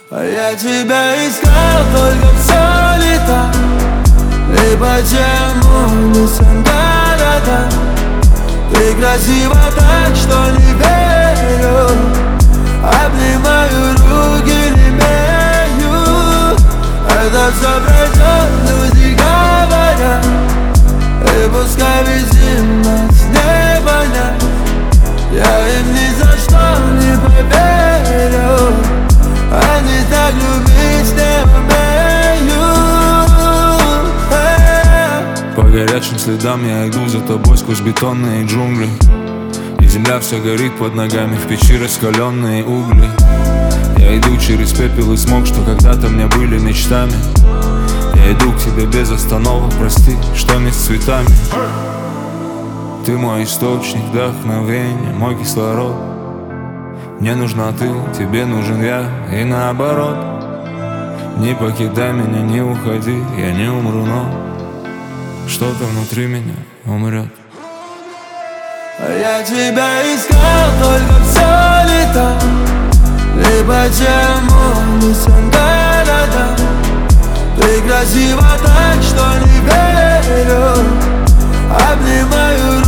А я тебя искал только все лето. И почему не сам города? Ты красива так, что не верю. Обнимаю руки, не имею. Это все пройдет, люди говорят. И пускай везде нас не понять. Я им ни за что не поверю. Они так любить не умеют. По горячим следам я иду за тобой сквозь бетонные джунгли. И земля вся горит под ногами, в печи раскаленные угли. Я иду через пепел и смог, что когда-то мне были мечтами. Я иду к тебе без остановок, прости, что не с цветами. Ты мой источник вдохновения, мой кислород. Мне нужна ты, тебе нужен я, и наоборот. Не покидай меня, не уходи, я не умру, но что-то внутри меня умрет. А я тебя искал только все лето. И почему не сам города? Ты красива так, что не верю. Обнимаю